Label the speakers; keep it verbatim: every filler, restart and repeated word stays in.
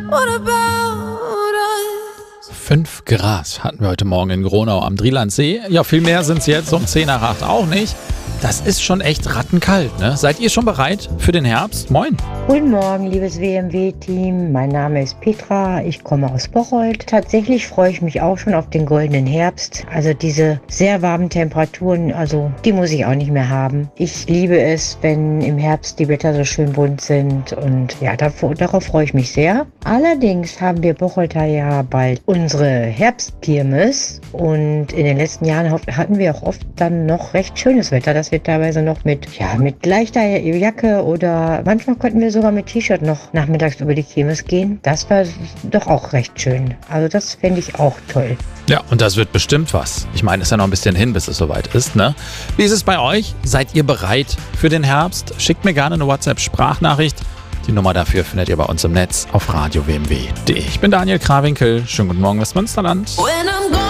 Speaker 1: What about us?
Speaker 2: Fünf Grad hatten wir heute Morgen in Gronau am Drielandsee. Ja, viel mehr sind es jetzt um zehn nach acht auch nicht. Das ist schon echt rattenkalt, ne? Seid ihr schon bereit für den Herbst? Moin!
Speaker 3: Guten Morgen, liebes W M W-Team. Mein Name ist Petra, ich komme aus Bocholt. Tatsächlich freue ich mich auch schon auf den goldenen Herbst. Also diese sehr warmen Temperaturen, also die muss ich auch nicht mehr haben. Ich liebe es, wenn im Herbst die Blätter so schön bunt sind und ja, davor, darauf freue ich mich sehr. Allerdings haben wir Bocholter ja bald unsere Herbstkirmes und in den letzten Jahren hatten wir auch oft dann noch recht schönes Wetter, dass wir teilweise noch mit, ja, mit leichter Jacke oder manchmal konnten wir sogar mit T-Shirt noch nachmittags über die Kirmes gehen. Das war doch auch recht schön. Also das fände ich auch toll.
Speaker 2: Ja, und das wird bestimmt was. Ich meine, es ist ja noch ein bisschen hin, bis es soweit ist, ne? Wie ist es bei euch? Seid ihr bereit für den Herbst? Schickt mir gerne eine WhatsApp-Sprachnachricht. Die Nummer dafür findet ihr bei uns im Netz auf radio w m w punkt d e. Ich bin Daniel Krawinkel. Schönen guten Morgen, Westmünsterland.
Speaker 1: When I'm gone.